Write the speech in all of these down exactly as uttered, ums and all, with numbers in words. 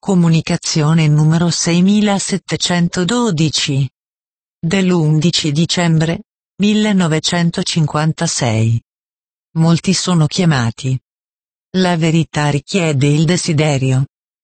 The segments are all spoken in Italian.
Comunicazione numero seiemilasettecentododici. Dell'undici dicembre millenovecentocinquantasei. Molti sono chiamati. La verità richiede il desiderio.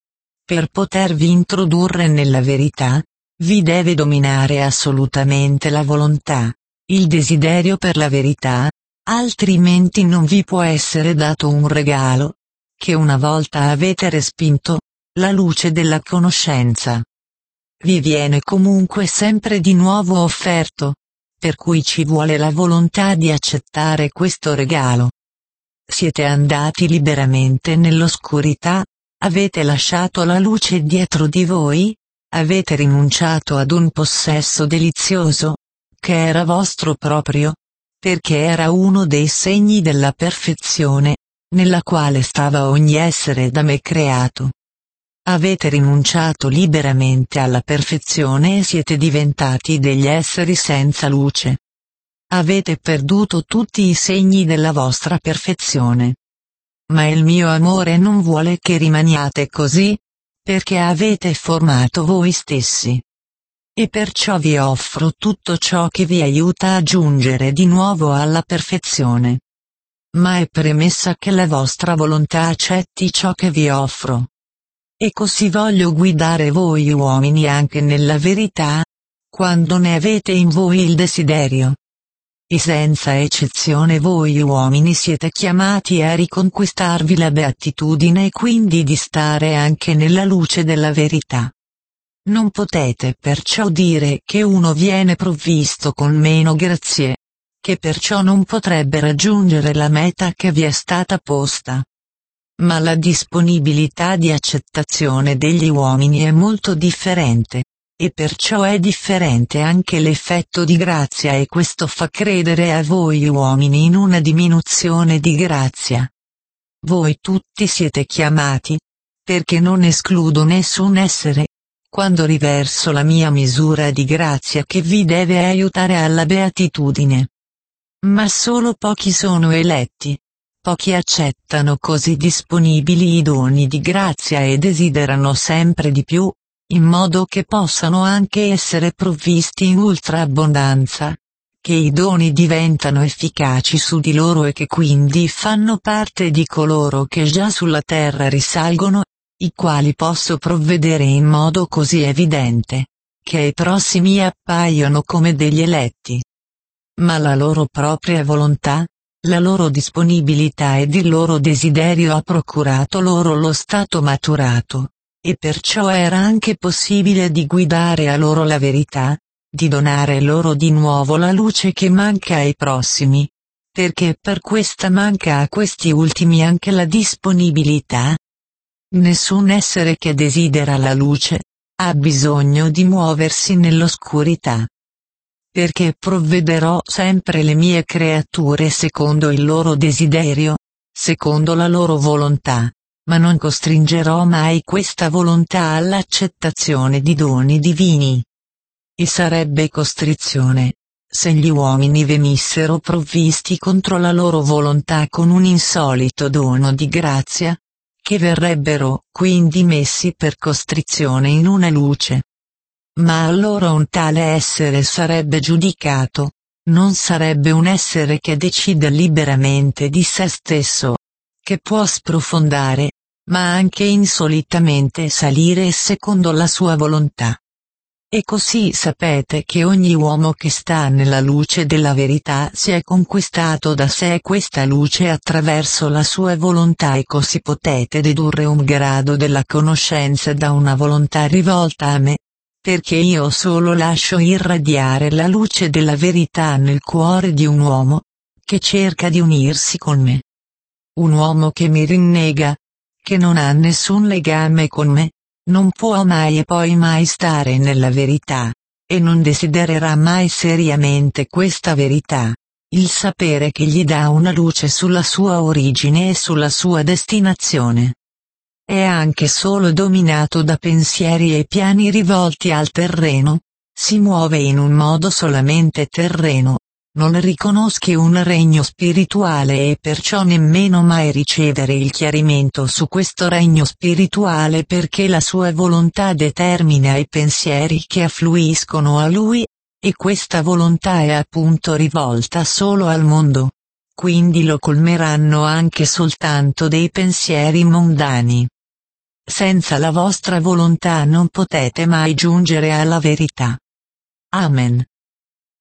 Per potervi introdurre nella verità, vi deve dominare assolutamente la volontà, il desiderio per la verità, altrimenti non vi può essere dato un regalo, che una volta avete respinto, la luce della conoscenza. Vi viene comunque sempre di nuovo offerto, per cui ci vuole la volontà di accettare questo regalo. Siete andati liberamente nell'oscurità, avete lasciato la luce dietro di voi, avete rinunciato ad un possesso delizioso, che era vostro proprio, perché era uno dei segni della perfezione, nella quale stava ogni essere da me creato. Avete rinunciato liberamente alla perfezione e siete diventati degli esseri senza luce. Avete perduto tutti i segni della vostra perfezione. Ma il mio amore non vuole che rimaniate così, perché avete formato voi stessi. E perciò vi offro tutto ciò che vi aiuta a giungere di nuovo alla perfezione. Ma è premessa che la vostra volontà accetti ciò che vi offro. E così voglio guidare voi uomini anche nella verità, quando ne avete in voi il desiderio. E senza eccezione voi uomini siete chiamati a riconquistarvi la beatitudine e quindi di stare anche nella luce della verità. Non potete perciò dire che uno viene provvisto con meno grazie, che perciò non potrebbe raggiungere la meta che vi è stata posta. Ma la disponibilità di accettazione degli uomini è molto differente, e perciò è differente anche l'effetto di grazia e questo fa credere a voi uomini in una diminuzione di grazia. Voi tutti siete chiamati, perché non escludo nessun essere, quando riverso la mia misura di grazia che vi deve aiutare alla beatitudine. Ma solo pochi sono eletti. Pochi accettano così disponibili i doni di grazia e desiderano sempre di più, in modo che possano anche essere provvisti in ultra abbondanza, che i doni diventano efficaci su di loro e che quindi fanno parte di coloro che già sulla terra risalgono, i quali posso provvedere in modo così evidente, che ai prossimi appaiono come degli eletti. Ma la loro propria volontà, la loro disponibilità ed il loro desiderio ha procurato loro lo stato maturato, e perciò era anche possibile di guidare a loro la verità, di donare loro di nuovo la luce che manca ai prossimi, perché per questa manca a questi ultimi anche la disponibilità. Nessun essere che desidera la luce, ha bisogno di muoversi nell'oscurità. Perché provvederò sempre le mie creature secondo il loro desiderio, secondo la loro volontà, ma non costringerò mai questa volontà all'accettazione di doni divini. E sarebbe costrizione, se gli uomini venissero provvisti contro la loro volontà con un insolito dono di grazia, che verrebbero quindi messi per costrizione in una luce. Ma allora un tale essere sarebbe giudicato, non sarebbe un essere che decide liberamente di se stesso, che può sprofondare, ma anche insolitamente salire secondo la sua volontà. E così sapete che ogni uomo che sta nella luce della verità si è conquistato da sé questa luce attraverso la sua volontà e così potete dedurre un grado della conoscenza da una volontà rivolta a me. Perché io solo lascio irradiare la luce della verità nel cuore di un uomo, che cerca di unirsi con me. Un uomo che mi rinnega, che non ha nessun legame con me, non può mai e poi mai stare nella verità, e non desidererà mai seriamente questa verità, il sapere che gli dà una luce sulla sua origine e sulla sua destinazione. È anche solo dominato da pensieri e piani rivolti al terreno, si muove in un modo solamente terreno, non riconosce un regno spirituale e perciò nemmeno mai ricevere il chiarimento su questo regno spirituale perché la sua volontà determina i pensieri che affluiscono a lui, e questa volontà è appunto rivolta solo al mondo. Quindi lo colmeranno anche soltanto dei pensieri mondani. Senza la vostra volontà non potete mai giungere alla verità. Amen.